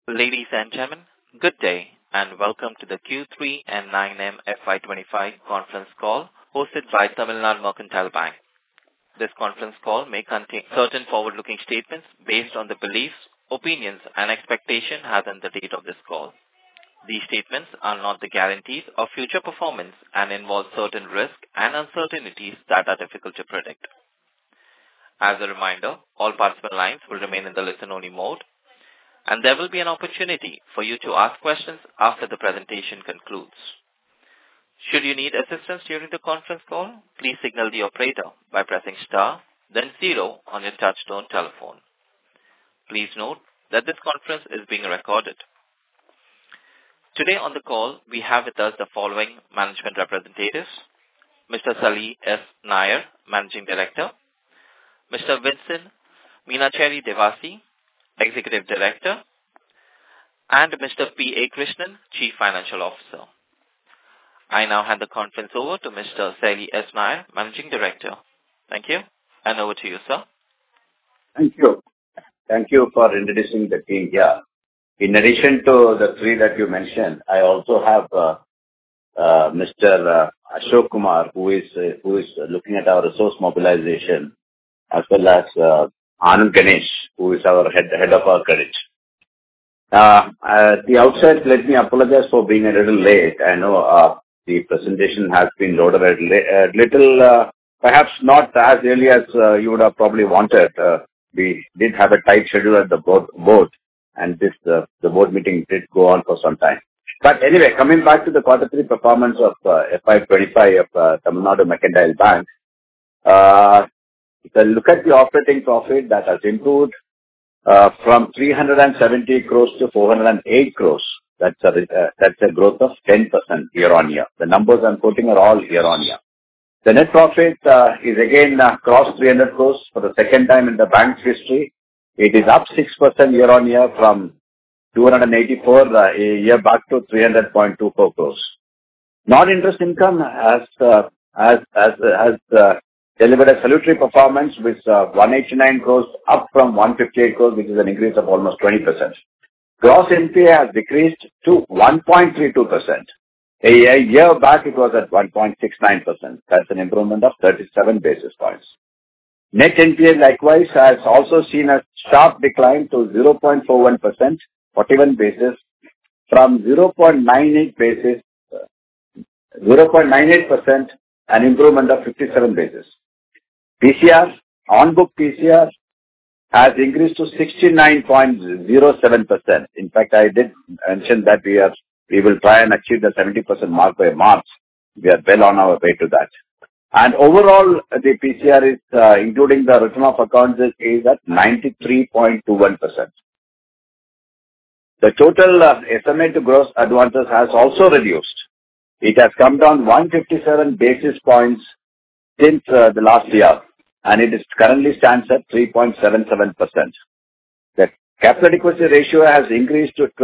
Ladies and gentlemen, good day and welcome to the Q3 and 9M FY25 conference call hosted by Tamil Nadu Mercantile Bank. This conference call may contain certain forward-looking statements based on the beliefs, opinions and expectations as on the date of this call. These statements are not the guarantees of future performance and involve certain risks and uncertainties that are difficult to predict. As a reminder, all participant lines will remain in the listen-only mode, and there will be an opportunity for you to ask questions after the presentation concludes. Should you need assistance during the conference call, please signal the operator by pressing star, then 0 on your touch-tone telephone. Please note that this conference is being recorded. Today on the call, we have with us the following management representatives: Mr. Salil S. Nair, Managing Director; Mr. Vincent Meenacheri Devasi, Executive Director; and Mr. P. A. Krishnan, Chief Financial Officer. I now hand the conference over to Mr. Salil S. Nair, Managing Director. Thank you, and over to you, sir. Thank you. Thank you for introducing the team here. In addition to the three that you mentioned, I also have Mr. Ashok Kumar, who is looking at our resource mobilization, as well as Anand Ganesh, who is our head of our credit. At the outset, let me apologize for being a little late. I know the presentation has been loaded a little, perhaps not as early as you would have probably wanted. We did have a tight schedule at the board, and the board meeting did go on for some time. But anyway, coming back to the quarter three performance of FY25 of Tamil Nadu Mercantile Bank, if I look at the operating profit, that has improved from 370 crores to 408 crores. That's a growth of 10% year on year. The numbers I'm quoting are all year on year. The net profit is again crossed 300 crores for the second time in the bank's history. It is up 6% year on year from 284 a year back to 300.24 crores. Non-interest income has delivered a salutary performance with 189 crores up from 158 crores, which is an increase of almost 20%. Gross NPA has decreased to 1.32%. A year back it was at 1.69%. That's an improvement of 37 basis points. Net NPA likewise has also seen a sharp decline to 0.41%, 41 basis, from 0.98%, an improvement of 57 basis. PCR, on-book PCR, has increased to 69.07%. In fact, I did mention that we will try and achieve the 70% mark by March. We are well on our way to that. And overall, the PCR is, including the return of accounts, is at 93.21%. The total SMA to gross advances has also reduced. It has come down 157 basis points since the last year, and it is currently stands at 3.77%. The capital adequacy ratio has increased to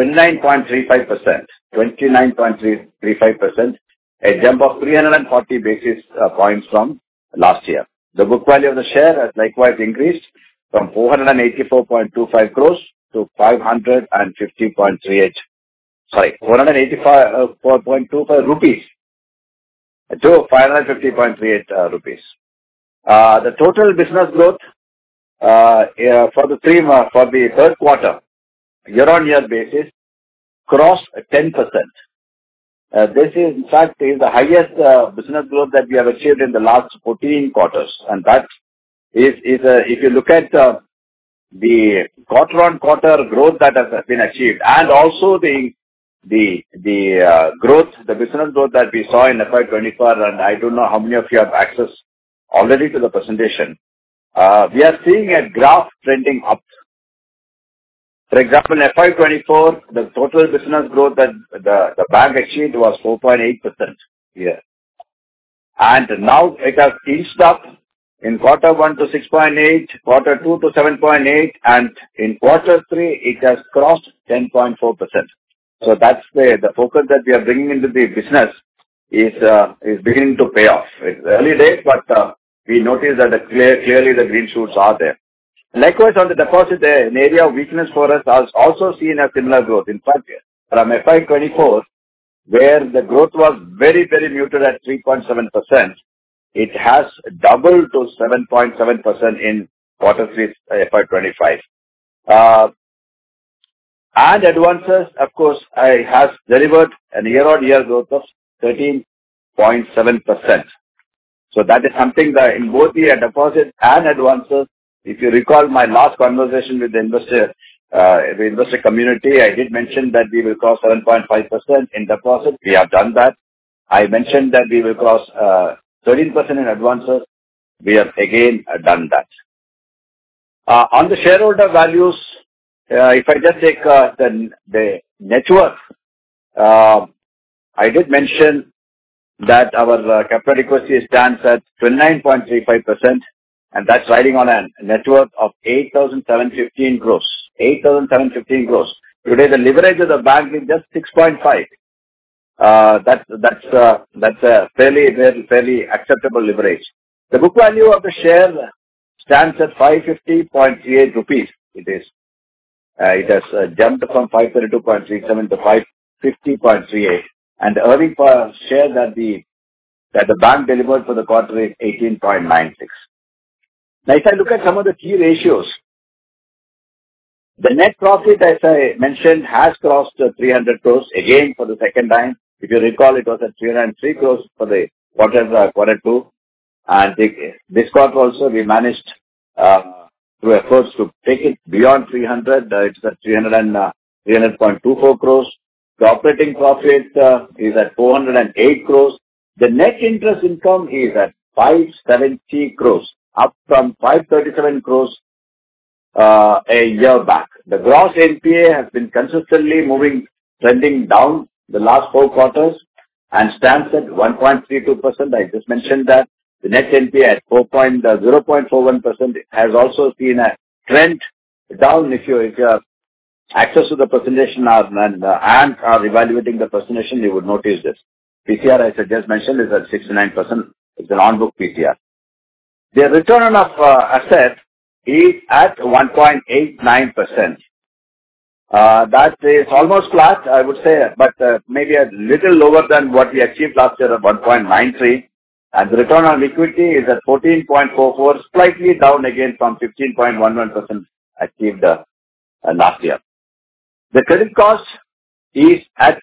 29.35%, a jump of 340 basis points from last year. The book value of the share has likewise increased from 484.25 crores to 485.25 rupees to 550.38 rupees. The total business growth for the third quarter, year-on-year basis, crossed 10%. This is, in fact, the highest business growth that we have achieved in the last 14 quarters, and that is if you look at the quarter-on-quarter growth that has been achieved, and also the growth, the business growth that we saw in FY24, and I don't know how many of you have access already to the presentation. We are seeing a graph trending up. For example, in FY24, the total business growth that the bank achieved was 4.8%. Yeah. And now it has inched up in quarter 1 to 6.8, quarter 2 to 7.8, and in quarter 3 it has crossed 10.4%. So that's the focus that we are bringing into the business is beginning to pay off. It's early days, but we notice that clearly the green shoots are there. Likewise, on the deposit, an area of weakness for us has also seen a similar growth. In fact, from FY24, where the growth was very, very muted at 3.7%, it has doubled to 7.7% in quarter 3 FY25. And advances, of course, has delivered a year-on-year growth of 13.7%. So that is something that in both the deposits and advances, if you recall my last conversation with the investor community, I did mention that we will cross 7.5% in deposits. We have done that. I mentioned that we will cross 13% in advances. We have again done that. On the shareholder values, if I just take the net worth, I did mention that our capital adequacy stands at 29.35%, and that's riding on a net worth of 8,715 crores. 8,715 crores. Today, the leverage of the bank is just 6.5. That's a fairly acceptable leverage. The book value of the share stands at 550.38 rupees. It has jumped from 532.37 to 550.38, and the earning per share that the bank delivered for the quarter is 18.96. Now, if I look at some of the key ratios, the net profit, as I mentioned, has crossed 300 crores again for the second time. If you recall, it was at 303 crores for the quarter 2, and this quarter also we managed through efforts to take it beyond 300. It's at 300.24 crores. The operating profit is at 408 crores. The net interest income is at 570 crores, up from 537 crores a year back. The gross NPA has been consistently trending down the last 4 quarters and stands at 1.32%. I just mentioned that. The net NPA at 0.41% has also seen a trend down. If you have access to the presentation and are evaluating the presentation, you would notice this. PCR, as I just mentioned, is at 69%. It's an on-book PCR. The return on asset is at 1.89%. That is almost flat, I would say, but maybe a little lower than what we achieved last year at 1.93. And the return on equity is at 14.44, slightly down again from 15.11% achieved last year. The credit cost is at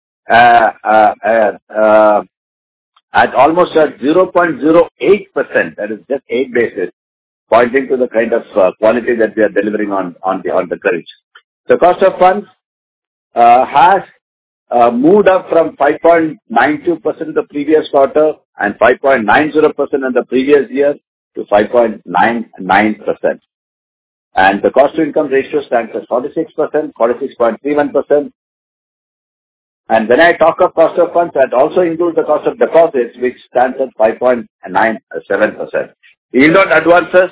almost at 0.08%. That is just 8 basis, pointing to the kind of quality that we are delivering on the credit. The cost of funds has moved up from 5.92% the previous quarter and 5.90% in the previous year to 5.99%. And the cost to income ratio stands at 46%, 46.31%. And when I talk of cost of funds, that also includes the cost of deposits, which stands at 5.97%. Yield on advances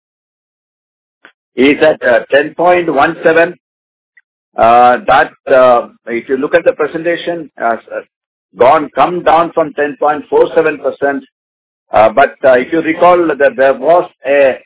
is at 10.17. That, if you look at the presentation, has come down from 10.47%. But if you recall that there was a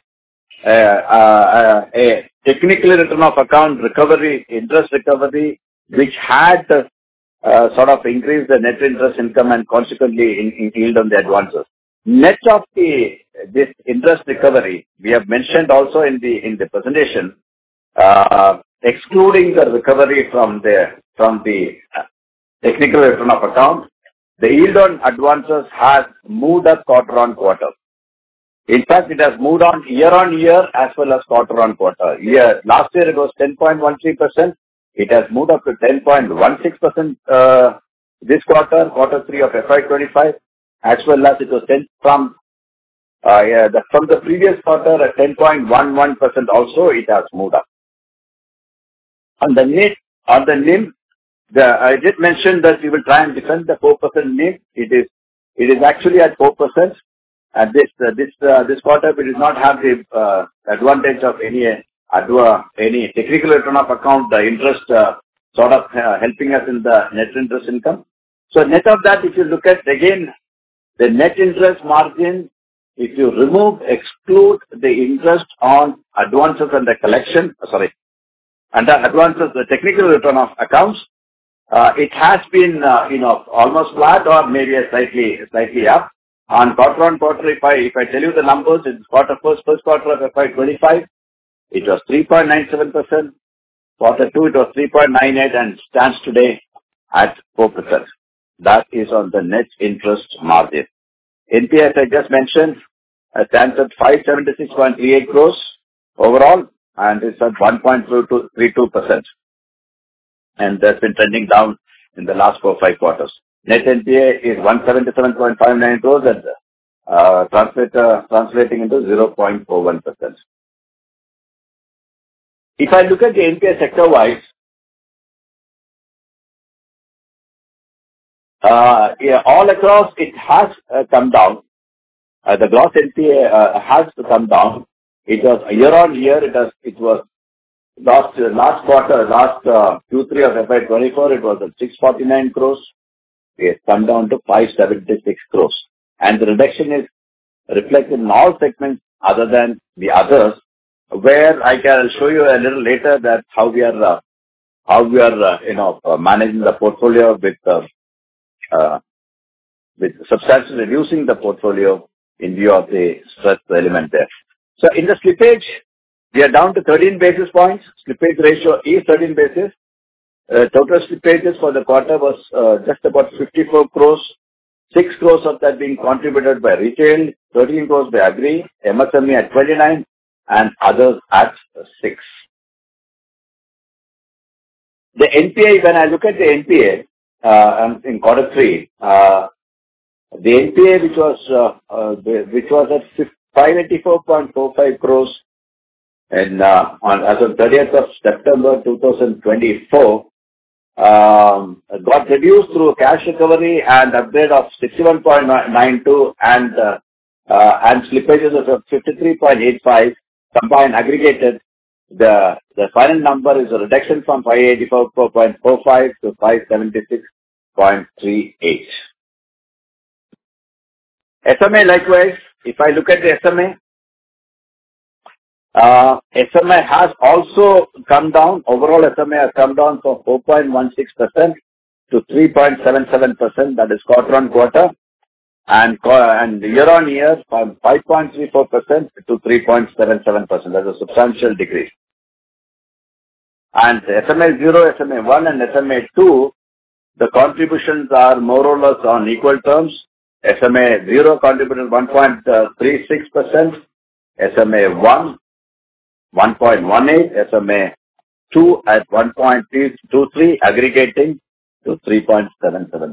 technically written off account recovery, interest recovery, which had sort of increased the net interest income and consequently in yield on the advances. Net of this interest recovery, we have mentioned also in the presentation, excluding the recovery from the technical written off account, the yield on advances has moved up quarter on quarter. In fact, it has moved on year as well as quarter on quarter. Last year it was 10.13%. It has moved up to 10.16% this quarter 3 of FY25, as well as it was from the previous quarter at 10.11% also it has moved up. On the NIM, I did mention that we will try and defend the 4% NIM. It is actually at 4%. And this quarter we did not have the advantage of any technical return of account, the interest sort of helping us in the net interest income. So net of that, if you look at again, the net interest margin if you exclude the interest on advances and the collection, under advances, the technical return of accounts, it has been, almost flat or maybe slightly up. On quarter-on-quarter, if I tell you the numbers, in first quarter of FY25, it was 3.97%. Quarter 2, it was 3.98 and stands today at 4%. That is on the net interest margin. NPA, as I just mentioned, stands at 576.38 crores overall, and it's at 1.32%. And that's been trending down in the last 4-5 quarters. Net NPA is 177.59 crores and translating into 0.41%. If I look at the NPA sector-wise, all across it has come down. The gross NPA has come down. It was year-on-year. It was last Q3 of FY24. It was at 649 crores. It has come down to 576 crores, and the reduction is reflected in all segments other than the others, where I can show you a little later that how we are managing the portfolio with substantially reducing the portfolio in view of the stress element there. So in the slippage, we are down to 13 basis points. Slippage ratio is 13 basis. Total slippages for the quarter was just about 54 crores. 6 crores of that being contributed by retail, 13 crores by agri, MSME at 29, and others at 6. The NPA, when I look at the NPA in quarter 3, the NPA which was at 584.45 crores and as of 30th of September 2024, got reduced through cash recovery and upgrade of 61.92 and slippages of 53.85 combined aggregated. The final number is a reduction from 584.45 to 576.38. SMA likewise, if I look at the SMA has also come down. Overall SMA has come down from 4.16% to 3.77%, that is quarter on quarter, and year on year from 5.34% to 3.77%. That's a substantial decrease. And SMA 0, SMA 1 and SMA 2, the contributions are more or less on equal terms. SMA 0 contributed 1.36%, SMA 1 1.18, SMA 2 at 1.23, aggregating to 3.77%.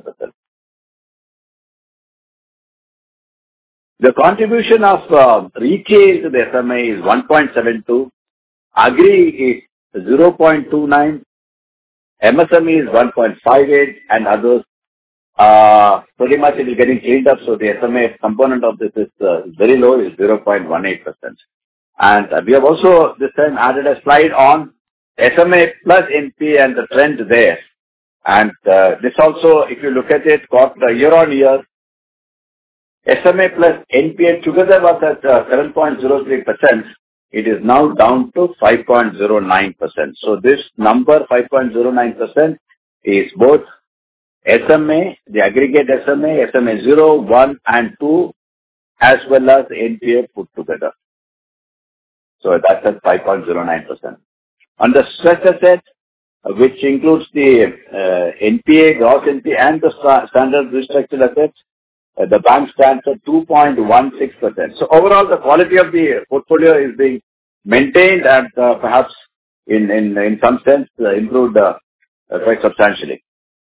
The contribution of retail to the SMA is 1.72, agri is 0.29, MSME is 1.58, and others pretty much it is getting cleaned up. So the SMA component of this is very low, is 0.18%. And we have also this time added a slide on SMA plus NPA and the trend there. And this also, if you look at it, year on year, SMA plus NPA together was at 7.03%. It is now down to 5.09%. So this number, 5.09%, is both SMA, the aggregate SMA, SMA 0, 1 and 2, as well as NPA put together. So that's at 5.09%. On the stress asset, which includes the NPA, gross NPA and the standard restructured assets, the bank stands at 2.16%. So overall, the quality of the portfolio is being maintained and perhaps in some sense improved quite substantially.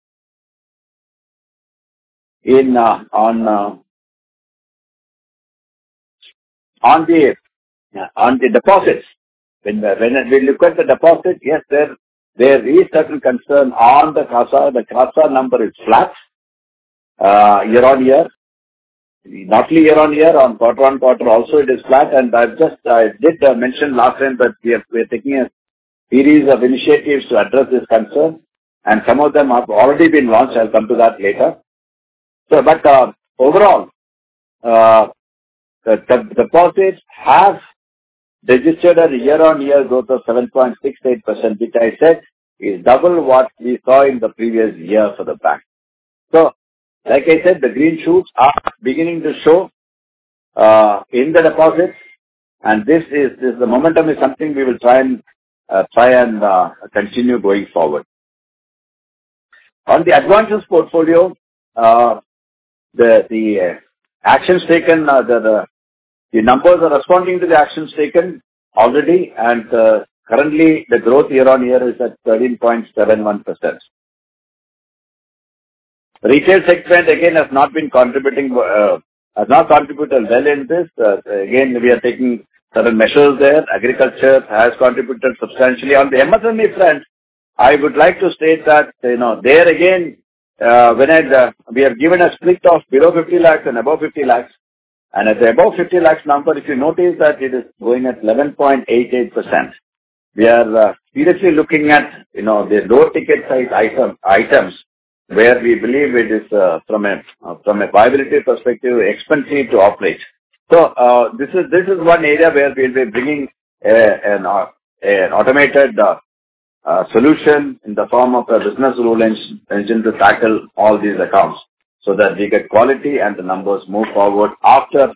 On the deposits, when we look at the deposit, yes, there is certain concern on the CASA. The CASA number is flat year on year. Not only year on quarter also it is flat. And I did mention last time that we are taking a series of initiatives to address this concern, and some of them have already been launched. I'll come to that later. So, but overall, the the deposits have registered a year-on-year growth of 7.68%, which I said is double what we saw in the previous year for the bank. So, like I said, the green shoots are beginning to show in the deposits, and this the momentum is something we will try and continue going forward. On the advances portfolio, the actions taken, the numbers are responding to the actions taken already, and currently the growth year-on-year is at 13.71%. Retail segment again has not been contributing, has not contributed well in this. Again, we are taking certain measures there. Agriculture has contributed substantially. On the MSME front, I would like to state that, there again, we have given a split of below 50 lakhs and above 50 lakhs. And at the above 50 lakhs number, if you notice that it is going at 11.88%. We are seriously looking at, the low ticket size items where we believe it is from a viability perspective expensive to operate. So this is one area where we will be bringing an automated solution in the form of a business rule engine to tackle all these accounts, so that we get quality and the numbers move forward after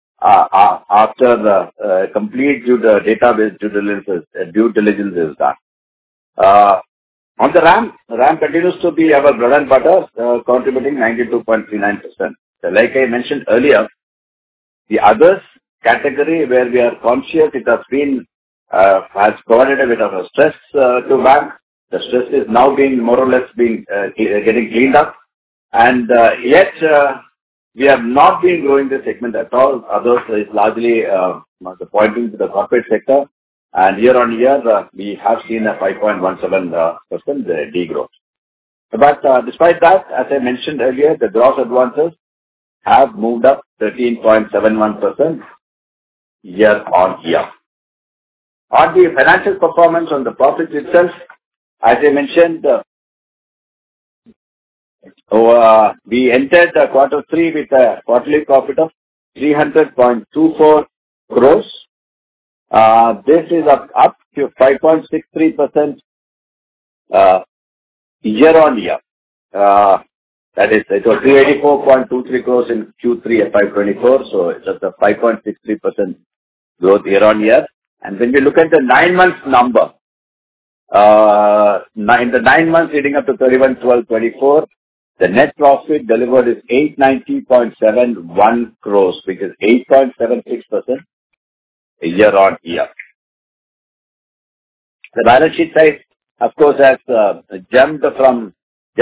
the complete database due diligence is done. On the RAM continues to be our bread and butter, contributing 92.39%. Like I mentioned earlier, the others category where we are conscious it has provided a bit of a stress to bank. The stress is now more or less getting cleaned up, and yet we have not been growing the segment at all. Others is largely pointing to the corporate sector. And year-on-year, we have seen a 5.17% degrowth. But despite that, as I mentioned earlier, the gross advances have moved up 13.71% year-on-year. On the financial performance on the profits itself, as I mentioned, we entered quarter 3 with a quarterly profit of 300.24 crores. This is up to 5.63% year-on-year. That is, it was 384.23 crores in Q3 FY24, so it's just a 5.63% growth year-on-year. And when we look at the 9 months number, in the 9 months leading up to 31/12/24, the net profit delivered is 890.71 crores, which is 8.76% year-on-year. The balance sheet size, of course, has jumped to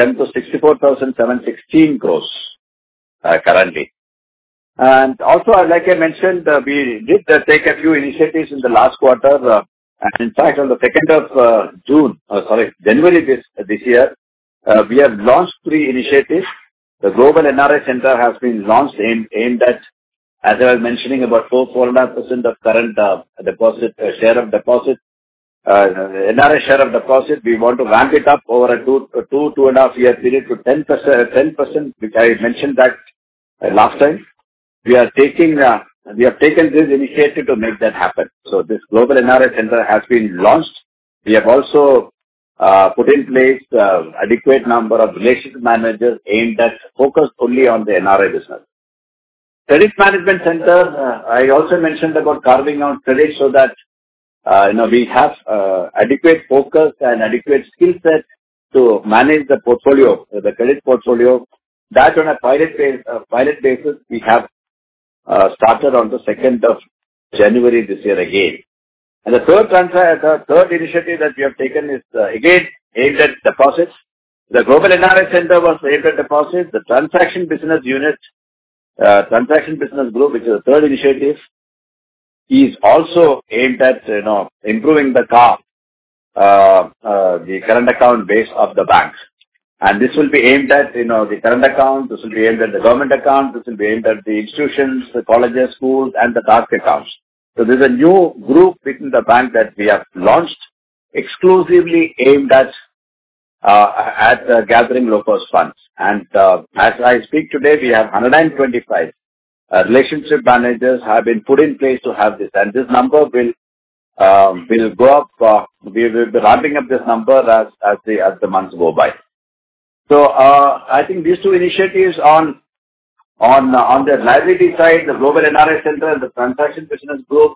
64,716 crores currently. And also, like I mentioned, we did take a few initiatives in the last quarter. And in fact, on the 2nd of January this year, we have launched 3 initiatives. The Global NRI Center has been launched aimed at, as I was mentioning, about 4.5% of current deposit share of deposit. NRI share of deposit, we want to ramp it up over a 2.5 year period to 10%, which I mentioned that last time. We have taken this initiative to make that happen. So this Global NRI Center has been launched. We have also put in place adequate number of relationship managers aimed at focused only on the NRI business. Credit Management Center, I also mentioned about carving out credit so that we have adequate focus and adequate skill set to manage the portfolio, the credit portfolio. That on a pilot basis, we have started on the 2nd of January this year again. And the third initiative that we have taken is again aimed at deposits. The Global NRI Center was aimed at deposits. The Transaction Business Unit, Transaction Business Group, which is the third initiative, is also aimed at improving the the current account base of the banks. And this will be aimed at the current account. This will be aimed at the government account. This will be aimed at the institutions, the colleges, schools, and the task accounts. So there's a new group within the bank that we have launched, exclusively aimed at gathering low-cost funds. And as I speak today, we have 125 relationship managers have been put in place to have this, and this number will go up. We will be ramping up this number as the months go by. So I think these two initiatives on the liability side, the Global NRI Center and the Transaction Business Group,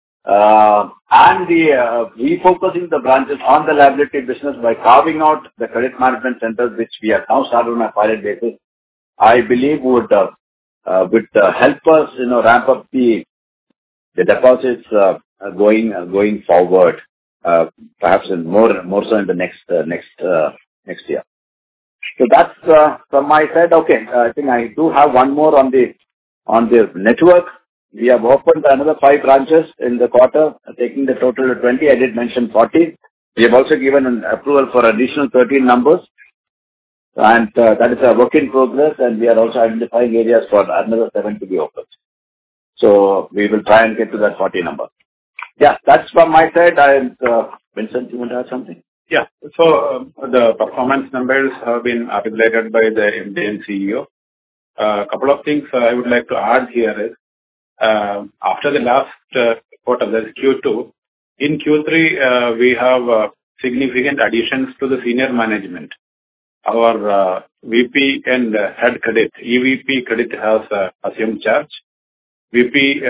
and the refocusing the branches on the liability business by carving out the credit management centers, which we have now started on a pilot basis, I believe would help us, ramp up the deposits going forward, perhaps more so in the next year. So that's from my side. Okay, I think I do have one more on the network. We have opened another 5 branches in the quarter, taking the total to 20. I did mention 40. We have also given an approval for additional 13 numbers, and that is a work in progress, and we are also identifying areas for another 7 to be opened. So we will try and get to that 40 number. Yeah, that's from my side. And Vincent, you want to add something? Yeah. So the performance numbers have been articulated by the MD and CEO. A couple of things I would like to add here is, after the last quarter, that is Q2, in Q3, we have significant additions to the senior management. Our VP and head credit, EVP credit has assumed charge. VP,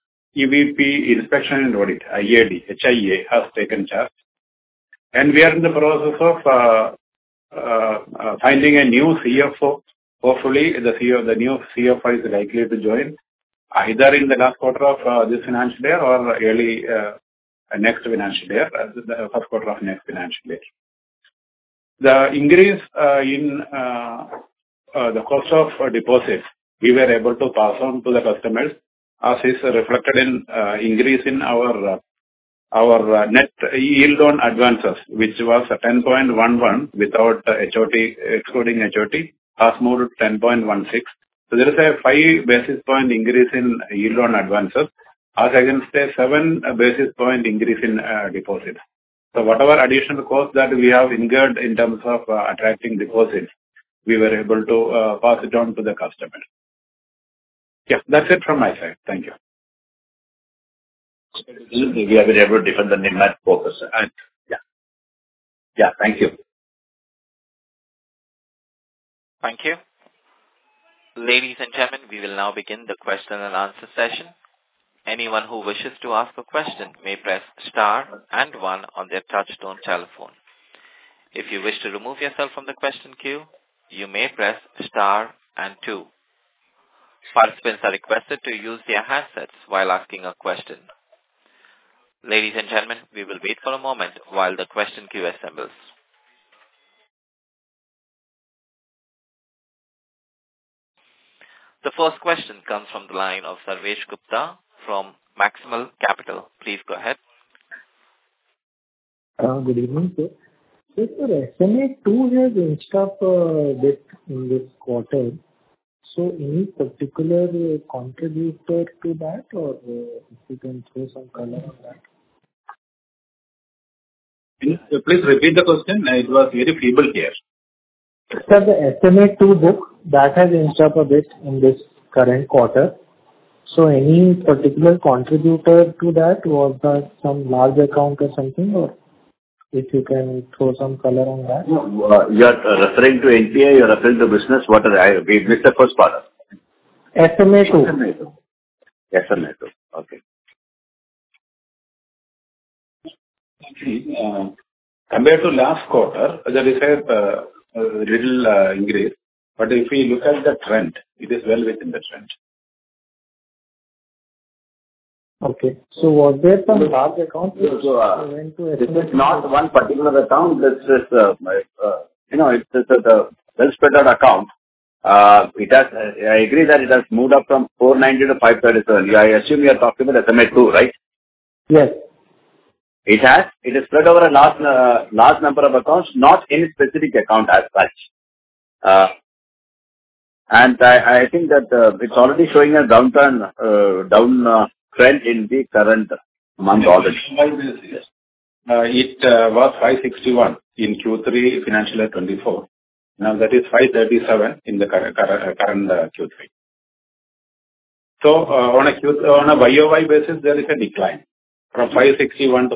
EVP inspection and audit, HIA has taken charge. And we are in the process of finding a new CFO. Hopefully, the new CFO is likely to join either in the last quarter of this financial year or early next financial year, the first quarter of next financial year. The increase in the cost of deposits, we were able to pass on to the customers, as is reflected in increase in our net yield on advances, which was 10.11 without HOT, excluding HOT, has moved to 10.16. So there is a 5 basis point increase in yield on advances, as against a 7 basis point increase in deposits. So whatever additional cost that we have incurred in terms of attracting deposits, we were able to pass it on to the customers. Yeah, that's it from my side. Thank you. We have been able to defend the NIM at 4%. Yeah, thank you. Thank you. Ladies and gentlemen, we will now begin the question and answer session. Anyone who wishes to ask a question may press star and 1 on their touchtone telephone. If you wish to remove yourself from the question queue, you may press star and 2. Participants are requested to use their handsets while asking a question. Ladies and gentlemen, we will wait for a moment while the question queue assembles. The first question comes from the line of Sarvesh Gupta from Maximal Capital. Please go ahead. Good evening, sir. So, sir, SMA2 has inched up a bit in this quarter. So, any particular contributor to that, or if you can throw some color on that? Please repeat the question. It was very feeble here. Sir, the SMA2 book, that has inched up a bit in this current quarter. So, any particular contributor to that? Was that some large account or something, or if you can throw some color on that? You are referring to NPA, you are referring to business. What are we missed the first part of it. SMA2. SMA2. Okay. Compared to last quarter, there is a little increase. But if we look at the trend, it is well within the trend. Okay. So was there some large account which went to SMA2? This is not one particular account. This is, it's a well spread out account. It has. I agree that it has moved up from 490 to 537. I assume you are talking about SMA2, right? Yes. It has. It is spread over a large number of accounts, not any specific account as such. And I think that it's already showing a down trend in the current month already. It was 561 in Q3 financial year 24. Now that is 537 in the current Q3. So on a YOY basis, there is a decline from 561 to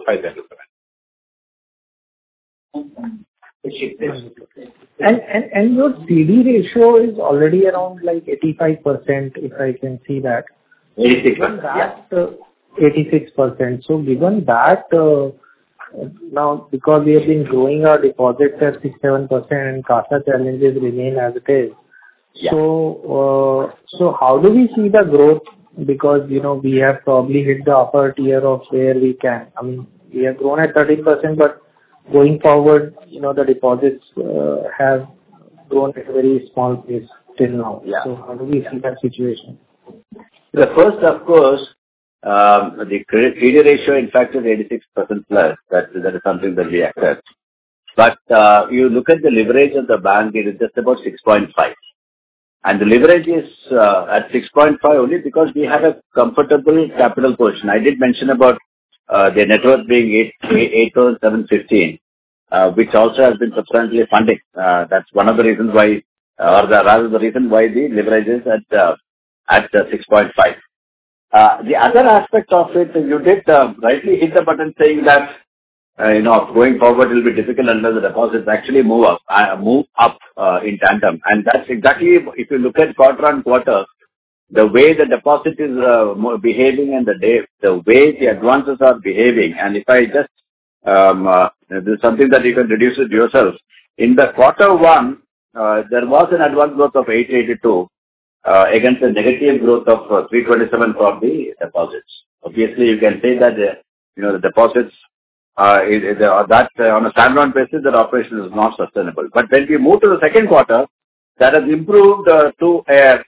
537. And your CD ratio is already around like 85%, if I can see that. 86%. That, 86%. So given that, now because we have been growing our deposits at 6-7% and CASA challenges remain as it is. Yeah. So how do we see the growth? Because, we have probably hit the upper tier of where we can. I mean, we have grown at 13%, but going forward, the deposits have grown at a very small pace till now. Yeah. So how do we see that situation? The first, of course, the credit CD ratio, in fact, is 86% plus. That is something that we accept. But you look at the leverage of the bank, it is just about 6.5. And the leverage is at 6.5 only because we have a comfortable capital position. I did mention about the net worth being 8,715, which also has been substantially funded. That's one of the reasons why, rather the reason why the leverage is at 6.5. The other aspect of it, you did rightly hit the button saying that going forward it will be difficult unless the deposits actually move up in tandem. And that's exactly, if you look at quarter on quarter, the way the deposit is behaving and the way the advances are behaving. And if I just, this is something that you can deduce it yourself. In the quarter one, there was an advance growth of 882 against a negative growth of 327 for the deposits. Obviously, you can say that the deposits that on a standalone basis, that operation is not sustainable. But when we move to the second quarter, that has improved to a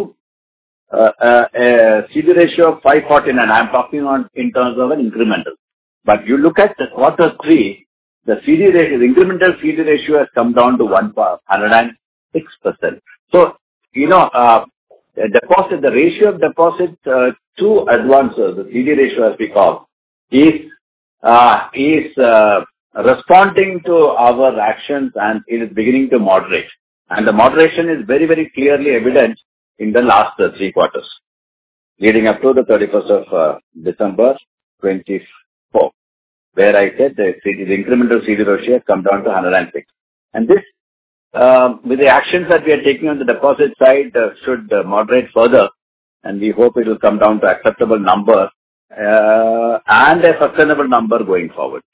CD ratio of 549. I'm talking in terms of an incremental. But you look at the quarter three, the CD ratio, the incremental CD ratio has come down to 106%. So, the ratio of deposit to advances, the CD ratio as we call, is responding to our actions, and it is beginning to moderate. And the moderation is very, very clearly evident in the last 3 quarters, leading up to the 31st of December 24, where I said the incremental CD ratio has come down to 106. And this, with the actions that we are taking on the deposit side, should moderate further, and we hope it will come down to acceptable number and a sustainable number going forward.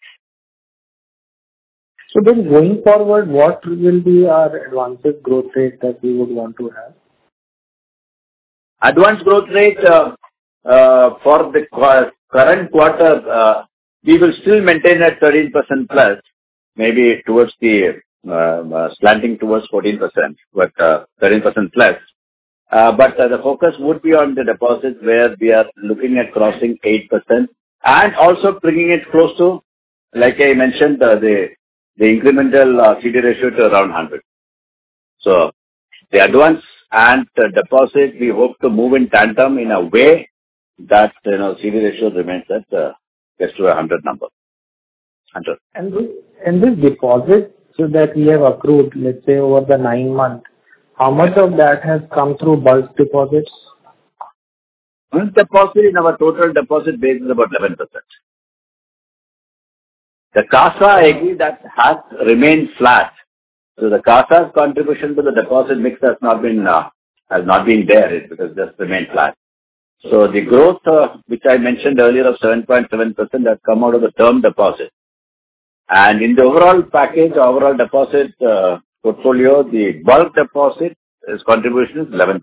So then going forward, what will be our advances growth rate that we would want to have? Advance growth rate for the current quarter, we will still maintain at 13% plus, maybe towards the slanting towards 14%, but 13% plus. But the focus would be on the deposits where we are looking at crossing 8% and also bringing it close to, like I mentioned, the incremental CD ratio to around 100. So the advance and the deposit, we hope to move in tandem in a way that CD ratio remains at just to 100 number. 100. And this deposit that we have accrued, let's say over the 9 months, how much of that has come through bulk deposits? Bulk deposit in our total deposit base is about 11%. The CASA, I agree, that has remained flat. So the CASA's contribution to the deposit mix has not been there. It has just remained flat. So the growth, which I mentioned earlier of 7.7% has come out of the term deposit. And in the overall package, overall deposit portfolio, the bulk deposit contribution is 11%.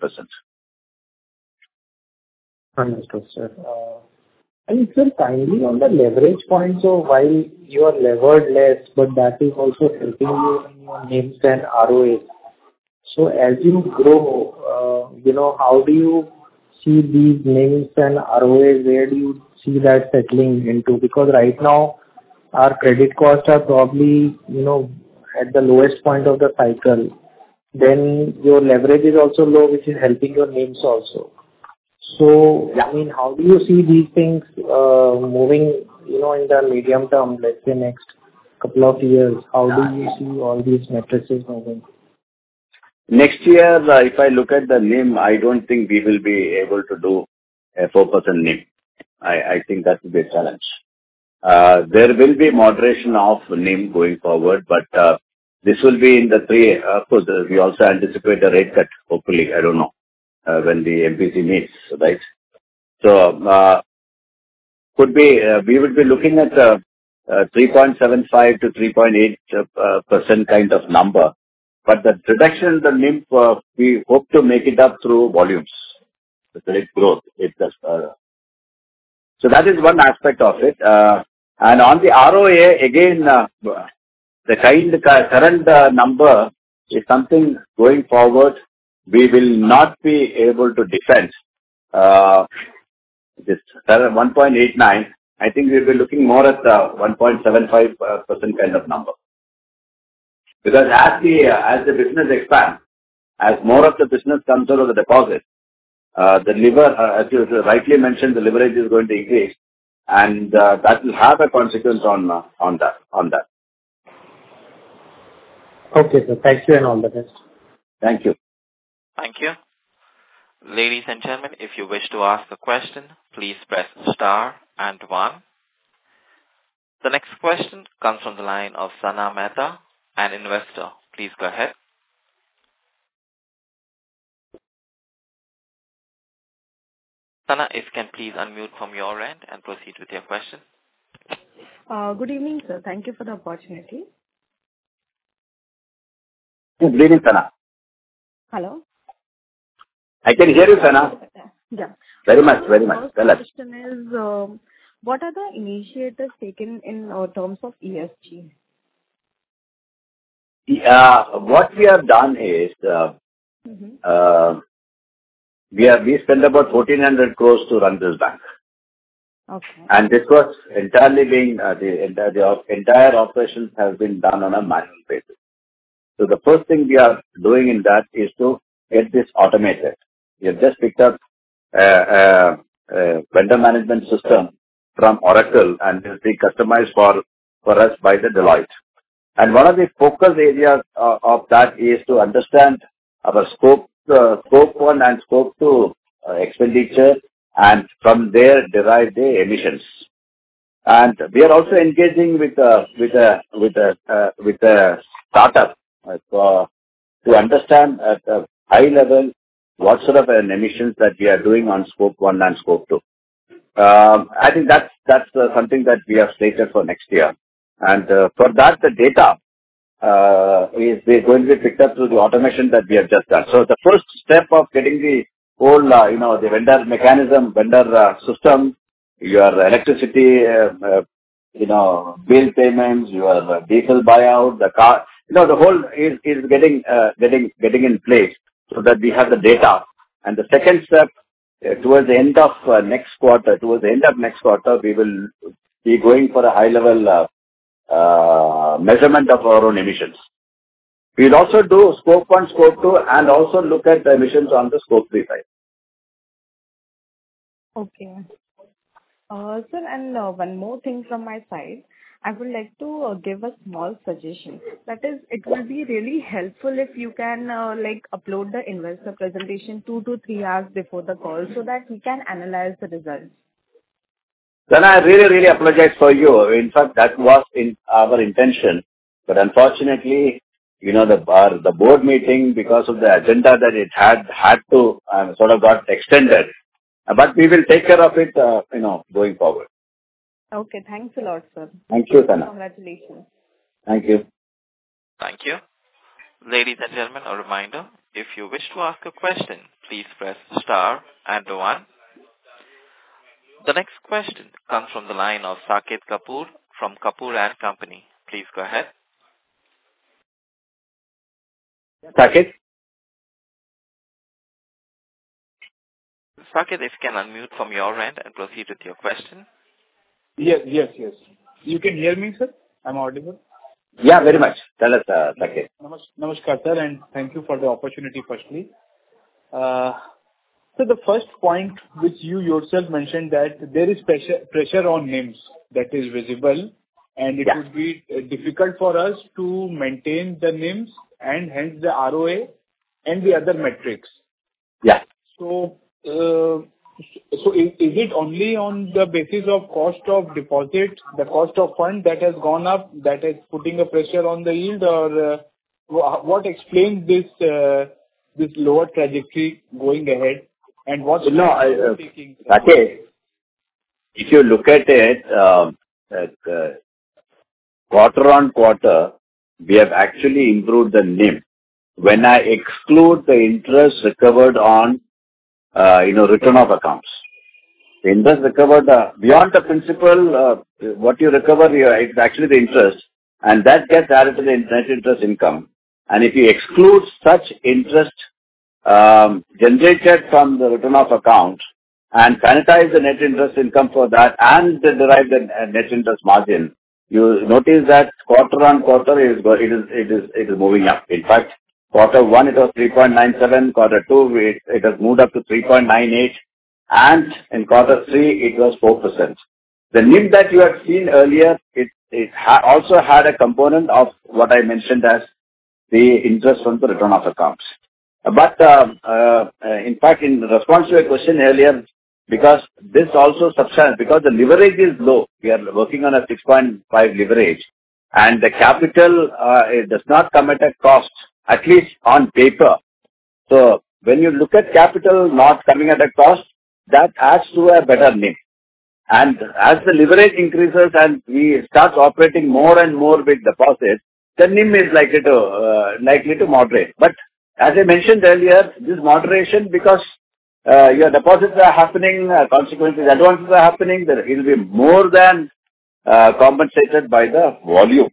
Understood, sir. And sir, kindly on the leverage point, so while you are levered less, but that is also helping you in your NIMs and ROA. So as you grow, how do you see these NIMs and ROA? Where do you see that settling into? Because right now, our credit costs are probably, at the lowest point of the cycle. Then your leverage is also low, which is helping your NIMs also. So, I mean, how do you see these things moving, in the medium term, let's say next couple of years? How do you see all these metrics moving? Next year, if I look at the NIM, I don't think we will be able to do a 4% NIM. I think that will be a challenge. There will be moderation of NIM going forward, but this will be in the three. Of course, we also anticipate a rate cut, hopefully, I don't know, when the MPC meets, right? So, could be, we would be looking at 3.75 to 3.8% kind of number. But the reduction in the NIM, we hope to make it up through volumes, the credit growth. So that is one aspect of it. And on the ROA, again, the current number is something going forward we will not be able to defend. This 1.89, I think we'll be looking more at 1.75% kind of number. Because as the business expands, as more of the business comes out of the deposit, as you rightly mentioned, the leverage is going to increase, and that will have a consequence on that. Okay, sir. Thank you and all the best. Thank you. Thank you. Ladies and gentlemen, if you wish to ask a question, please press star and 1. The next question comes from the line of Sana Mehta, an investor. Please go ahead. Sana, if you can please unmute from your end and proceed with your question. Good evening, sir. Thank you for the opportunity. Good evening, Sana. Hello? I can hear you, Sana. Yeah. Very much, very much. The first question is, what are the initiatives taken in terms of ESG? What we have done is, we spent about 1,400 crores to run this bank. Okay. And this was entirely being, the entire operations have been done on a manual basis. So the first thing we are doing in that is to get this automated. We have just picked up a vendor management system from Oracle, and it will be customized for us by the Deloitte. And one of the focus areas of that is to understand our scope 1 and scope 2 expenditure, and from there derive the emissions. And we are also engaging with a startup to understand at a high level what sort of an emissions that we are doing on scope 1 and scope 2. I think that's something that we have stated for next year. And for that, the data is going to be picked up through the automation that we have just done. So the first step of getting the whole, the vendor mechanism, vendor system, your electricity, bill payments, your diesel buyout, the car, the whole is getting in place so that we have the data. And the second step, towards the end of next quarter, we will be going for a high level measurement of our own emissions. We'll also do scope 1, scope 2, and also look at the emissions on the scope 3 side. Okay. Sir, and one more thing from my side. I would like to give a small suggestion. That is, it will be really helpful if you can upload the investor presentation 2 to 3 hours before the call so that we can analyze the results. Then I really, really apologize for you. In fact, that was in our intention, but unfortunately, the board meeting, because of the agenda that it had to sort of got extended. But we will take care of it, going forward. Okay, thanks a lot, sir. Thank you, Sana. Congratulations. Thank you. Thank you. Ladies and gentlemen, a reminder, if you wish to ask a question, please press star and 1. The next question comes from the line of Saket Kapoor from Kapoor and Company. Please go ahead. Saket? Saket, if you can unmute from your end and proceed with your question. Yes. You can hear me, sir? I'm audible? Yeah, very much. Tell us, Saket. Namaskar, sir, and thank you for the opportunity, firstly. So the first point which you yourself mentioned, that there is pressure on NIMs that is visible, and it would be difficult for us to maintain the NIMs and hence the ROA and the other metrics. Yeah. So, is it only on the basis of cost of deposit, the cost of fund that has gone up, that is putting a pressure on the yield, or what explains this lower trajectory going ahead, and what taking? Okay. If you look at it, quarter on quarter, we have actually improved the NIM. When I exclude the interest recovered on, return of accounts. The interest recovered, beyond the principal, what you recover, it's actually the interest, and that gets added to the net interest income. And if you exclude such interest generated from the return of account and sanitize the net interest income for that and derive the net interest margin, you notice that quarter on quarter it is moving up. In fact, quarter one it was 3.97, quarter two it has moved up to 3.98, and in quarter three it was 4%. The NIM that you had seen earlier, it also had a component of what I mentioned as the interest from the return of accounts. But in fact, in response to your question earlier, because this also substantial, because the leverage is low, we are working on a 6.5 leverage, and the capital it does not come at a cost, at least on paper. So when you look at capital not coming at a cost, that adds to a better NIM. And as the leverage increases and we start operating more and more with deposits, the NIM is likely to moderate. But as I mentioned earlier, this moderation, because your deposits are happening, consequently advances are happening, it will be more than compensated by the volume.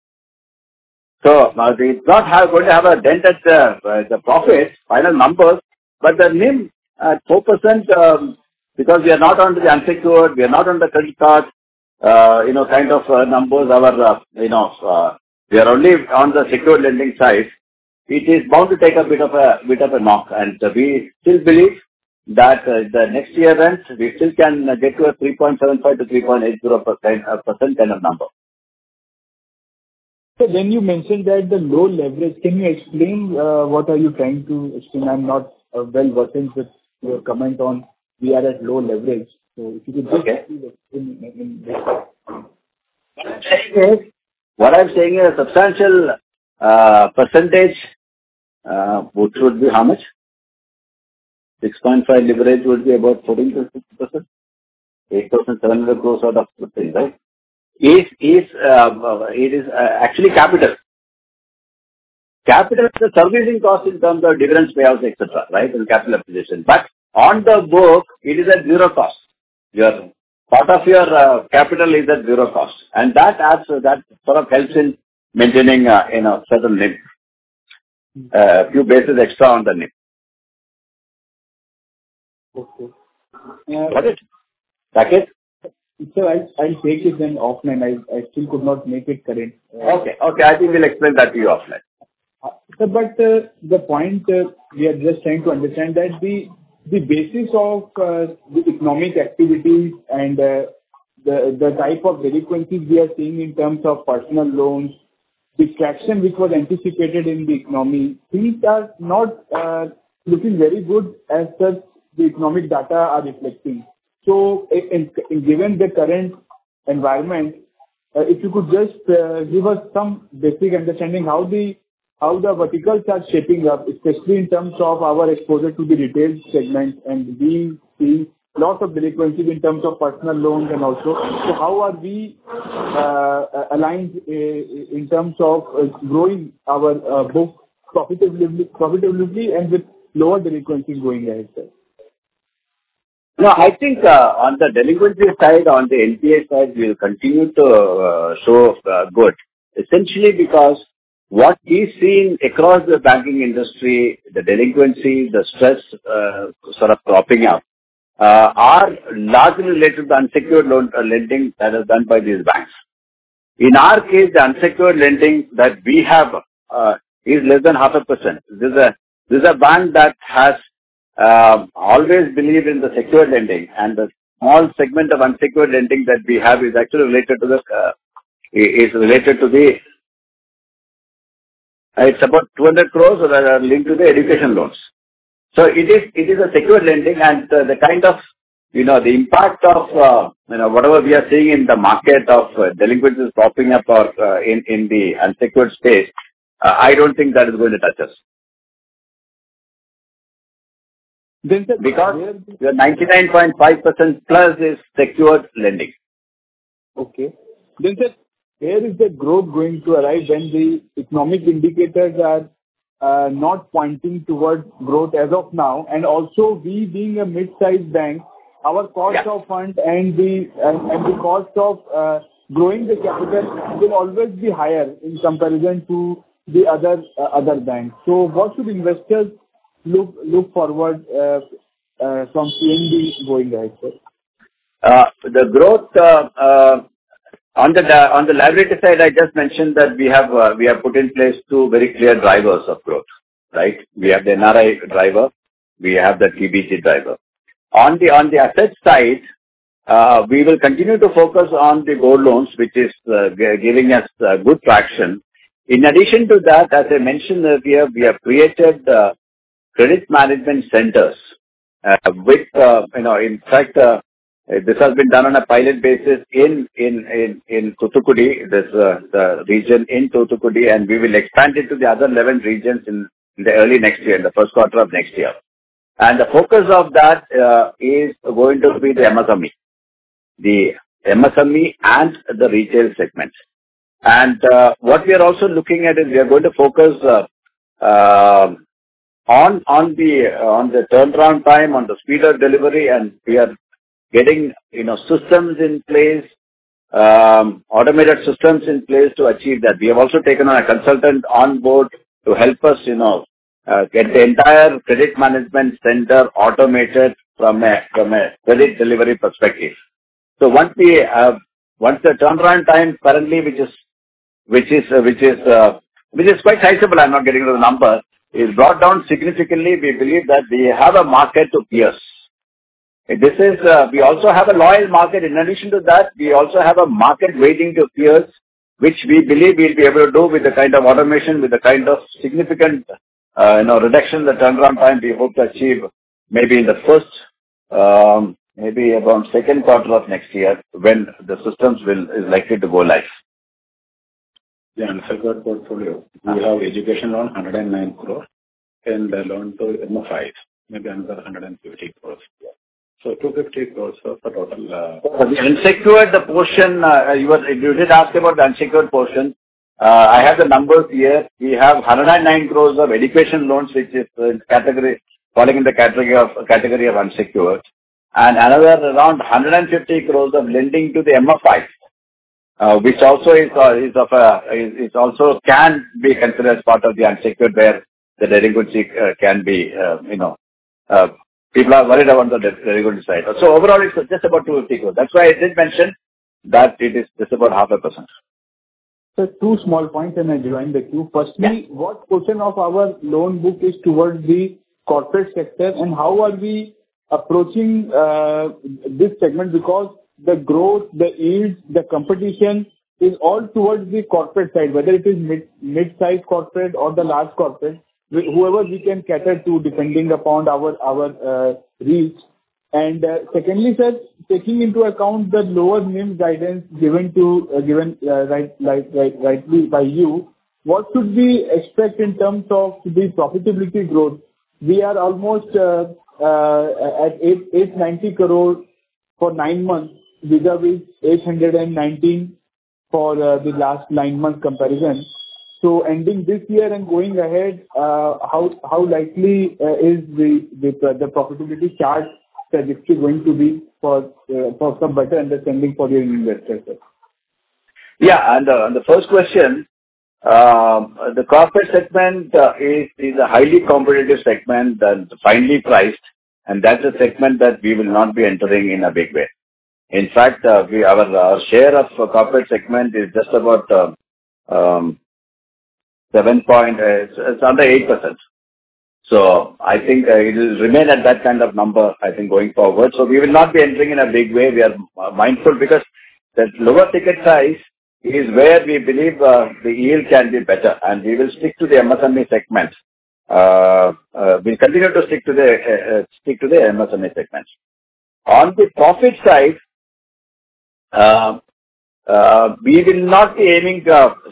So now it's not going to have a dent at the profits, final numbers, but the NIM at 4%, because we are not on the unsecured, we are not on the credit card, kind of numbers. We are only on the secured lending side. It is bound to take a bit of a knock, and we still believe that the next year end we still can get to a 3.75 to 3.80% kind of number. So when you mentioned that the low leverage, can you explain what are you trying to explain? I'm not well versed with your comment on we are at low leverage. So if you could just explain in that. What I'm saying is a substantial percentage, which would be how much? 6.5 leverage would be about 14 to 50%. 8,700 crores out of the thing, right? It is actually capital. Capital is the servicing cost in terms of dividends, payouts, etc., right, and capital acquisition. But on the book, it is at zero cost. Your part of your capital is at zero cost, and that sort of helps in maintaining certain NIM, few bases extra on the NIM. Okay. Got it? Saket? So I'll take it then offline. I still could not make it current. Okay. I think we'll explain that to you offline. But the point we are just trying to understand that the basis of the economic activities and the type of delinquencies we are seeing in terms of personal loans, the traction which was anticipated in the economy, things are not looking very good as such the economic data are reflecting. So given the current environment, if you could just give us some basic understanding how the verticals are shaping up, especially in terms of our exposure to the retail segment, and we see lots of delinquencies in terms of personal loans and also. So how are we aligned in terms of growing our book profitably and with lower delinquencies going ahead, sir? No, I think on the delinquency side, on the NPA side, we will continue to show good. Essentially because what we've seen across the banking industry, the delinquency, the stress sort of cropping up, are largely related to the unsecured loan lending that is done by these banks. In our case, the unsecured lending that we have is less than 0.5%. This is a bank that has always believed in the secured lending, and the small segment of unsecured lending that we have is actually related to the It's about 200 crores that are linked to the education loans. So it is a secured lending, and the kind of, the impact of, whatever we are seeing in the market of delinquencies popping up or in the unsecured space, I don't think that is going to touch us. Then, sir, Because the 99.5% plus is secured lending. Okay. Then, sir, where is the growth going to arrive when the economic indicators are not pointing towards growth as of now? And also, we being a mid-sized bank, our cost of fund and the cost of growing the capital will always be higher in comparison to the other banks. So what should investors look forward from PNB going ahead, sir? The growth on the liability side, I just mentioned that we have put in place two very clear drivers of growth, right? We have the NRI driver, we have the TBC driver. On the asset side, we will continue to focus on the gold loans, which is giving us good traction. In addition to that, as I mentioned earlier, we have created credit management centers, with in fact, this has been done on a pilot basis in Thoothukudi, the region in Thoothukudi, and we will expand it to the other 11 regions in the early next year, in the first quarter of next year. And the focus of that is going to be the MSME and the retail segment. And what we are also looking at is we are going to focus on the turnaround time, on the speed of delivery, and we are getting systems in place, automated systems in place to achieve that. We have also taken on a consultant on board to help us get the entire credit management center automated from a credit delivery perspective. So once the turnaround time currently, which is quite sizable, I'm not getting to the number, is brought down significantly, we believe that we have a market to pierce. We also have a loyal market. In addition to that, we also have a market waiting to pierce, which we believe we'll be able to do with the kind of automation, with the kind of significant, reduction in the turnaround time we hope to achieve maybe in the first, maybe around second quarter of next year, when the systems is likely to go live. The unsecured portfolio, we have education loan 109 crores and the loan to MFIs, maybe another 150 crores. So 250 crores for total. The unsecured, the portion, you did ask about the unsecured portion. I have the numbers here. We have 109 crores of education loans, which is falling in the category of unsecured, and another around 150 crores of lending to the MFIs, which also is also can be considered as part of the unsecured, where the delinquency can be, people are worried about the delinquency side. So overall, it's just about 250 crores. That's why I did mention that it is just about 0.5%. So two small points and I join the queue. Firstly, what portion of our loan book is towards the corporate sector, and how are we approaching this segment? Because the growth, the yields, the competition is all towards the corporate side, whether it is mid-sized corporate or the large corporate, whoever we can cater to depending upon our reach. And secondly, sir, taking into account the lower NIM guidance given rightly by you, what should we expect in terms of the profitability growth? We are almost at 890 crore for 9 months, vis-a-vis 819 for the last 9 month comparison. So ending this year and going ahead, how likely is the profitability chart trajectory going to be for some better understanding for your investors? Yeah, and the first question, the corporate segment is a highly competitive segment and finely priced, and that's a segment that we will not be entering in a big way. In fact, our share of corporate segment is just about 7 it's under 8%. So I think it will remain at that kind of number, I think, going forward. So we will not be entering in a big way. We are mindful because the lower ticket size is where we believe the yield can be better, and we will stick to the MSME segment. We'll continue to stick to the MSME segment. On the profit side, we will not be aiming,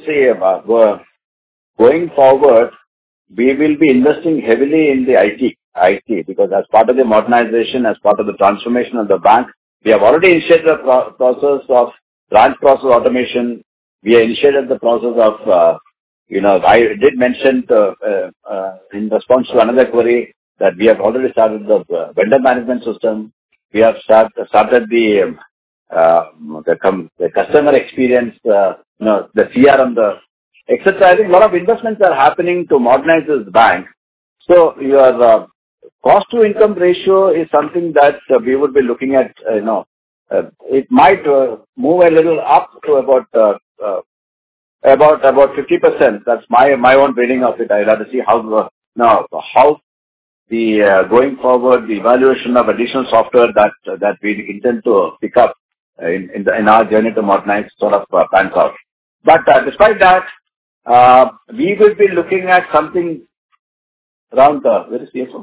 going forward, we will be investing heavily in the IT, because as part of the modernization, as part of the transformation of the bank, we have already initiated the process of branch process automation. We have initiated the process of, I did mention in response to another query that we have already started the vendor management system. We have started the customer experience, the CRM, etc. I think a lot of investments are happening to modernize this bank. So your cost to income ratio is something that we would be looking at. It might move a little up to about 50%. That's my own reading of it. I'll have to see how the going forward, the evaluation of additional software that we intend to pick up in our journey to modernize sort of pans out. But despite that, we will be looking at something around where is CFO?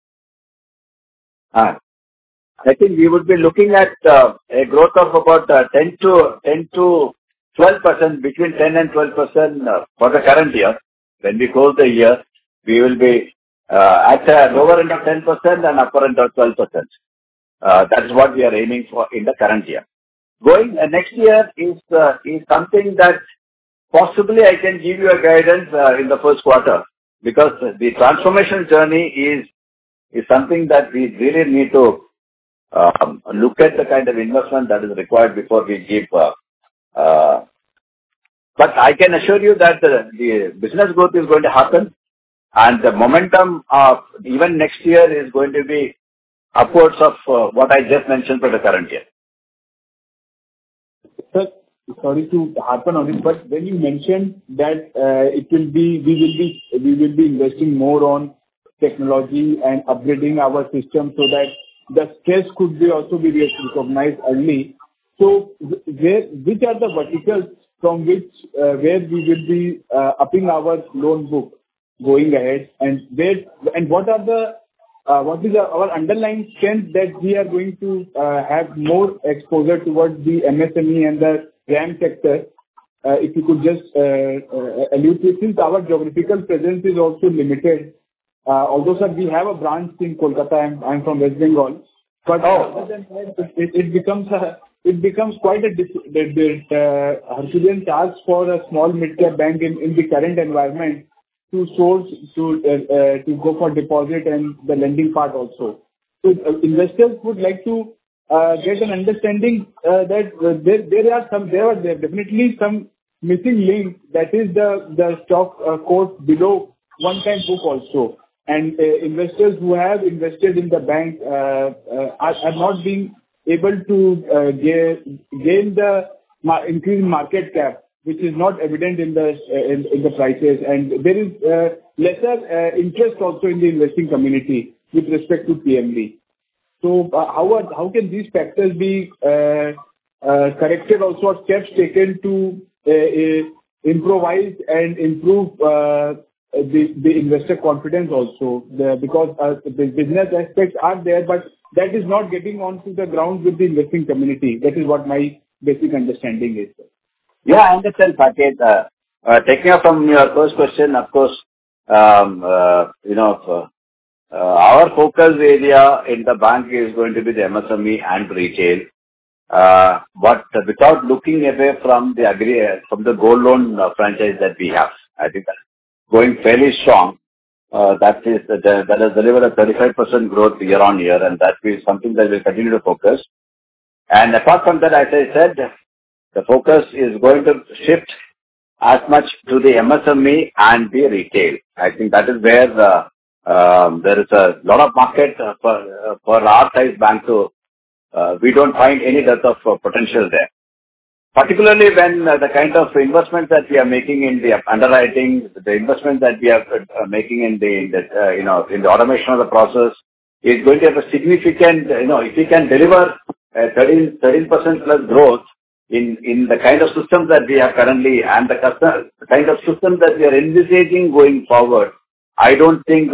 I think we would be looking at a growth of about 10 to 12%, between 10 and 12% for the current year. When we close the year, we will be at the lower end of 10% and upper end of 12%. That is what we are aiming for in the current year. Going next year is something that possibly I can give you a guidance in the first quarter, because the transformation journey is something that we really need to look at the kind of investment that is required before we give. But I can assure you that the business growth is going to happen, and the momentum of even next year is going to be upwards of what I just mentioned for the current year. Sir, sorry to harpen on it, but when you mentioned that we will be investing more on technology and upgrading our system so that the stress could also be recognized early. So which are the verticals from where we will be upping our loan book going ahead, and what is our underlying strength that we are going to have more exposure towards the MSME and the RAM sector? If you could just allude to it, since our geographical presence is also limited. Although, sir, we have a branch in Kolkata. I'm from West Bengal. But other than that, it becomes quite a Herculean task for a small mid-cap bank in the current environment to go for deposit and the lending part also. So investors would like to get an understanding that there are definitely some missing link, that is the stock quote below one time book also. And investors who have invested in the bank are not being able to gain the increased market cap, which is not evident in the prices, and there is lesser interest also in the investing community with respect to PMB. So how can these factors be corrected also, or steps taken to improvise and improve the investor confidence also, because the business aspects are there, but that is not getting onto the ground with the investing community. That is what my basic understanding is. Yeah, I understand, Saket. Taking up from your first question, of course, our focus area in the bank is going to be the MSME and retail. But without looking away from the gold loan franchise that we have, I think that's going fairly strong. That has delivered a 35% growth year on year, and that is something that will continue to focus. And apart from that, as I said, the focus is going to shift as much to the MSME and the retail. I think that is where there is a lot of market for our size bank to. We don't find any depth of potential there. Particularly when the kind of investments that we are making in the underwriting, the investment that we are making in the automation of the process is going to have a significant, if we can deliver a 13% plus growth, in the kind of systems that we have currently and the kind of systems that we are envisaging going forward, I don't think,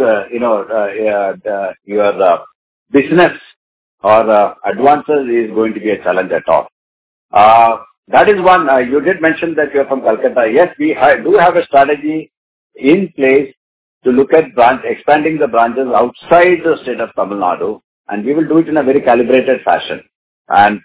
your business or advances is going to be a challenge at all. That is one. You did mention that you are from Calcutta. Yes, we do have a strategy in place to look at expanding the branches outside the state of Tamil Nadu, and we will do it in a very calibrated fashion. And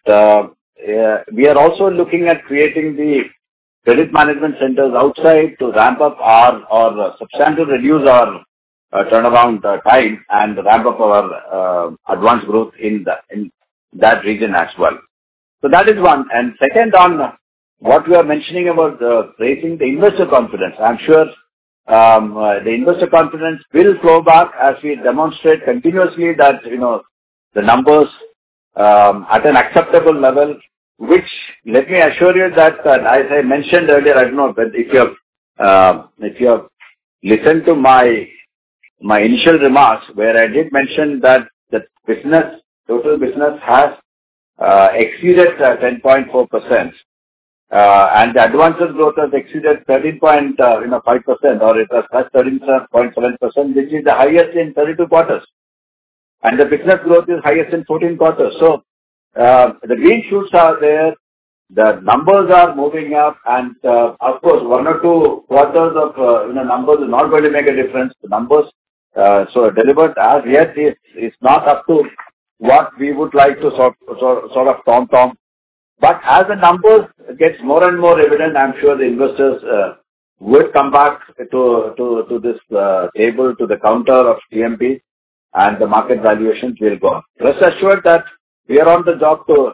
we are also looking at creating the credit management centers outside to ramp up or substantially reduce our turnaround time and ramp up our advance growth in that region as well. So that is one. And second, on what you are mentioning about raising the investor confidence, I'm sure the investor confidence will flow back as we demonstrate continuously that, the numbers at an acceptable level, which let me assure you that, as I mentioned earlier, I don't know, but if you have listened to my initial remarks, where I did mention that the total business has exceeded 10.4%, and the advances growth has exceeded 13.5%, or it has touched 13.7%, which is the highest in 32 quarters. And the business growth is highest in 14 quarters. So, the green shoots are there, the numbers are moving up, and of course, 1 or 2 quarters of numbers is not going to make a difference. The numbers so delivered as yet is not up to what we would like to sort of tom. But as the numbers gets more and more evident, I'm sure the investors will come back to this table, to the counter of TMP, and the market valuations will go up. Rest assured that we are on the job to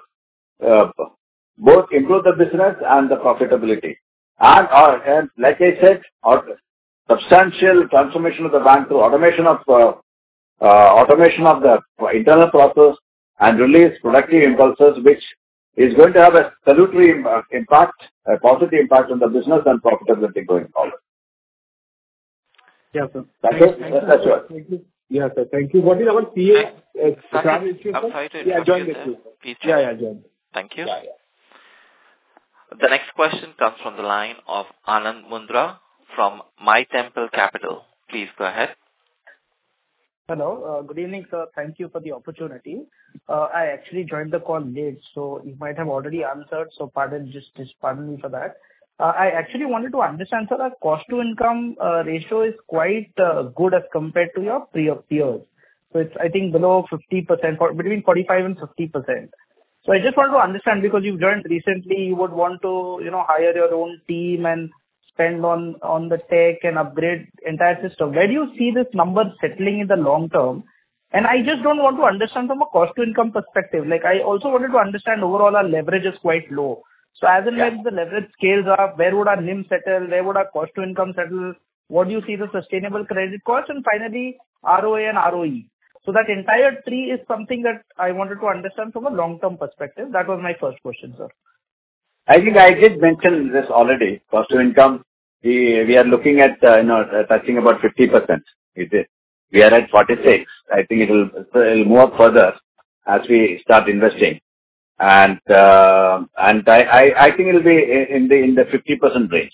both improve the business and the profitability. And like I said, substantial transformation of the bank through automation of the internal process and release productive impulses, which is going to have a salutary impact, a positive impact on the business and profitability going forward. Yeah, sir. Thank you. That's right. Thank you. Yeah, sir. Thank you. What is our PA? I'm sorry to interrupt you, sir. Please join. Thank you. Yeah. The next question comes from the line of Anand Mundra from My Temple Capital. Please go ahead. Hello. Good evening, sir. Thank you for the opportunity. I actually joined the call late, so you might have already answered, so pardon me for that. I actually wanted to understand, sir, our cost to income ratio is quite good as compared to your peers. So it's, I think, below 50%, between 45 and 50%. So I just want to understand, because you've joined recently, you would want to, hire your own team and spend on the tech and upgrade entire system. Where do you see this number settling in the long term? And I just don't want to understand from a cost to income perspective. Like, I also wanted to understand overall our leverage is quite low. So as and when the leverage scales up, where would our NIM settle? Where would our cost to income settle? What do you see the sustainable credit cost? And finally, ROA and ROE. So that entire tree is something that I wanted to understand from a long-term perspective. That was my first question, sir. I think I did mention this already. Cost to income, we are looking at touching about 50%. We are at 46. I think it'll move up further as we start investing, and I think it'll be in the 50% range.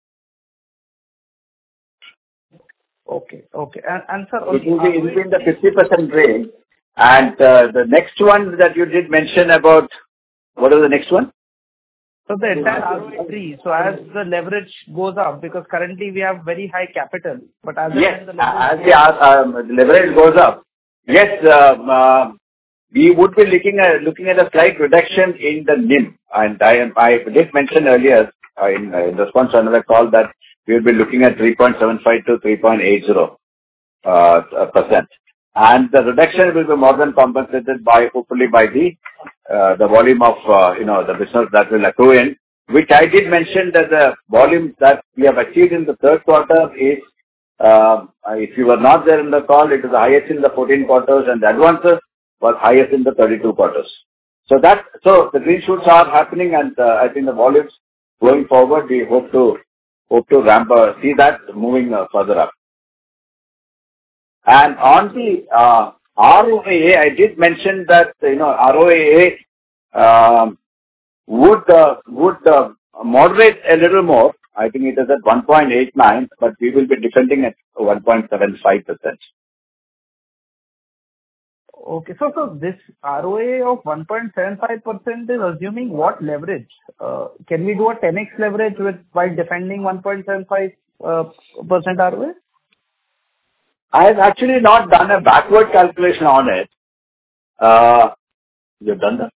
Okay. And sir, it will be in the 50% range. And the next one that you did mention about, what is the next one? So the entire ROA tree. So as the leverage goes up, because currently we have very high capital, but as the leverage leverage goes up, yes, we would be looking at a slight reduction in the NIM. And I did mention earlier in response to another call that we will be looking at 3.75 to 3.80%. And the reduction will be more than compensated hopefully by the volume of, the business that will accrue in, which I did mention that the volume that we have achieved in the third quarter is, if you were not there in the call, it is the highest in the 14 quarters, and the advances was highest in the 32 quarters. So the green shoots are happening, and I think the volumes going forward, we hope to see that moving further up. And on the ROA, I did mention that ROA would moderate a little more. I think it is at 1.89, but we will be defending at 1.75%. Okay. So this ROA of 1.75% is assuming what leverage? Can we do a 10x leverage while defending 1.75% ROA? I have actually not done a backward calculation on it. You've done that?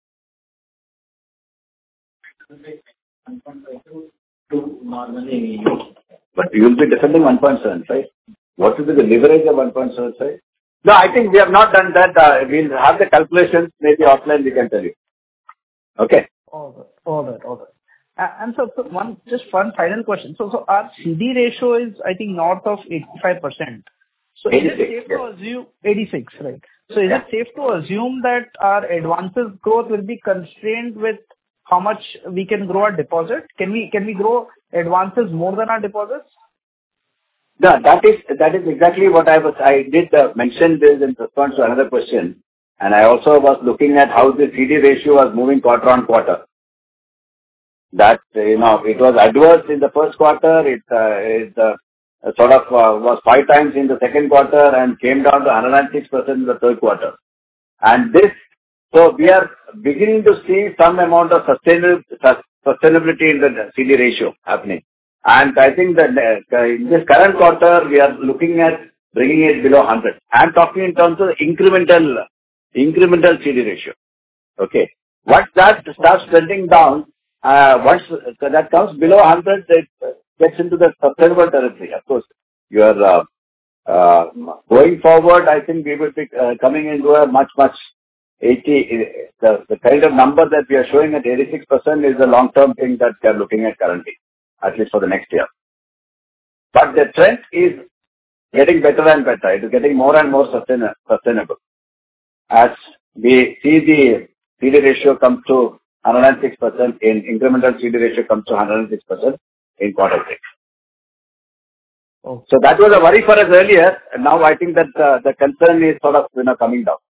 But you will be defending 1.75. What will be the leverage of 1.75? No, I think we have not done that. We'll have the calculations. Maybe offline we can tell you. Okay. All right. And so one final question. So our CD ratio is, I think, north of 85%. So is it safe to assume 86, right? So is it safe to assume that our advances growth will be constrained with how much we can grow our deposit? Can we grow advances more than our deposits? No, that is exactly what I did mention this in response to another question, and I also was looking at how the CD ratio was moving quarter on quarter. That it was adverse in the first quarter. It sort of was 5 times in the second quarter and came down to 106% in the third quarter. And so we are beginning to see some amount of sustainability in the CD ratio happening. And I think that in this current quarter, we are looking at bringing it below 100. I'm talking in terms of incremental CD ratio. Okay. Once that starts trending down, once that comes below 100, it gets into the sustainable territory. Of course, you are going forward. I think we will be coming into a much 80. The kind of number that we are showing at 86% is the long-term thing that we are looking at currently, at least for the next year. But the trend is getting better and better. It is getting more and more sustainable. As we see the CD ratio come to 106%, in incremental CD ratio comes to 106% in quarter 3. Okay. So that was a worry for us earlier, and now I think that the concern is sort of coming down.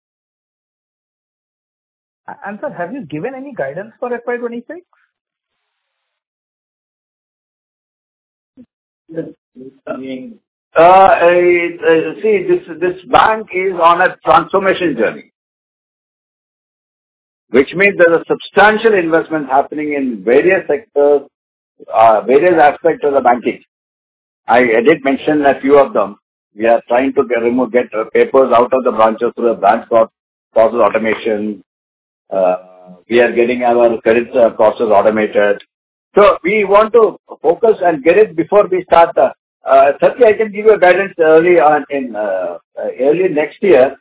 And sir, have you given any guidance for FY26? See, this bank is on a transformation journey, which means there's a substantial investment happening in various sectors, various aspects of the banking. I did mention a few of them. We are trying to get papers out of the branches through a branch process automation. We are getting our credit process automated. So we want to focus and get it before we start. Certainly, I can give you a guidance early next year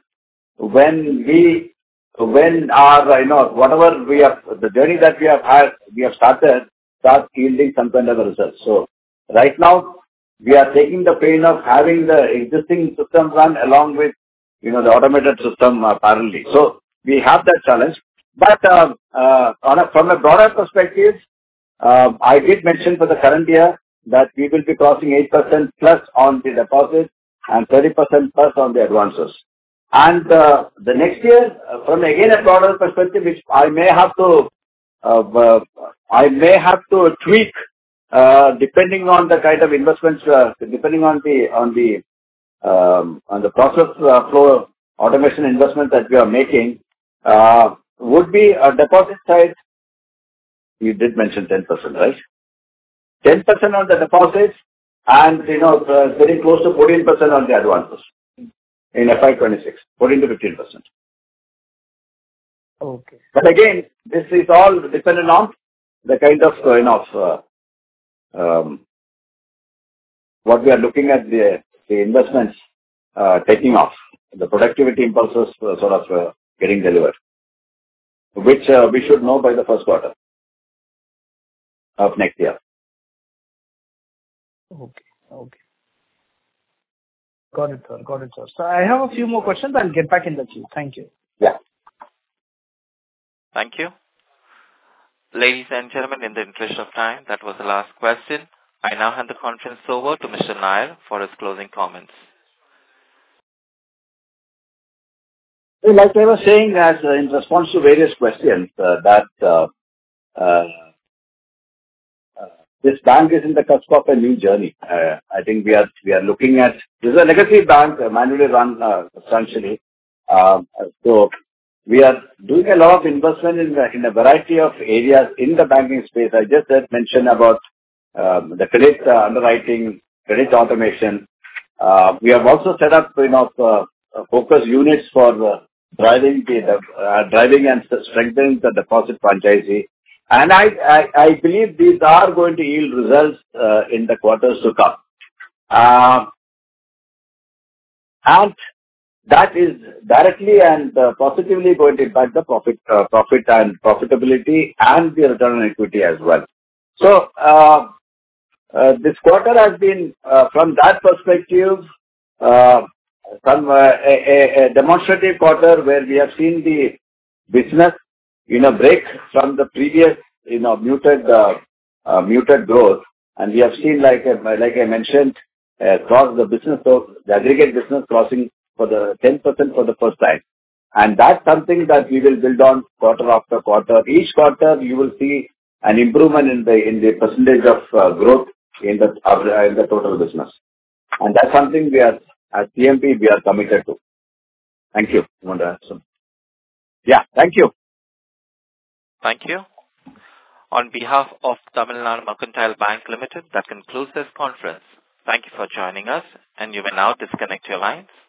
when our whatever we have, the journey that we have started, start yielding some kind of a result. So right now we are taking the pain of having the existing system run along with the automated system parallelly. So we have that challenge. But from a broader perspective, I did mention for the current year that we will be crossing 8% plus on the deposits and 30% plus on the advances. And the next year, from again a broader perspective, which I may have to tweak depending on the kind of investments, depending on the process flow automation investment that we are making, would be a deposit side. You did mention 10%, right? 10% on the deposits and getting close to 14% on the advances in FY26, 14 to 15%. Okay. But again, this is all dependent on the kind of what we are looking at the investments taking off, the productivity impulses sort of getting delivered, which we should know by the first quarter of next year. Okay. Got it, sir. So I have a few more questions. I'll get back in the queue. Thank you. Yeah. Thank you. Ladies and gentlemen, in the interest of time, that was the last question. I now hand the conference over to Mr. Nair for his closing comments. Like I was saying, as in response to various questions, that this bank is in the cusp of a new journey. I think we are looking at this is a legacy bank, manually run substantially. So we are doing a lot of investment in a variety of areas in the banking space. I just mentioned about the credit underwriting, credit automation. We have also set up focus units for driving and strengthening the deposit franchise. And I believe these are going to yield results in the quarters to come. And that is directly and positively going to impact the profit and profitability and the return on equity as well. So this quarter has been, from that perspective, a demonstrative quarter where we have seen the business break from the previous muted growth, and we have seen, like I mentioned, across the business, so the aggregate business crossing for the 10% for the first time, and that's something that we will build on quarter after quarter. Each quarter you will see an improvement in the percentage of growth in the total business, and that's something we are, as CMP, we are committed to. Thank you. You want to add some? Yeah, thank you. Thank you. On behalf of Tamil Nadu Mercantile Bank Limited, that concludes this conference. Thank you for joining us, and you may now disconnect your lines.